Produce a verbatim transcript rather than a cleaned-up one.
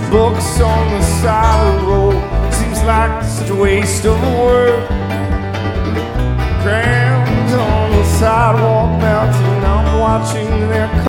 books on the side of the road. Seems like such a waste of work. Crowns on the sidewalk melting, I'm watching their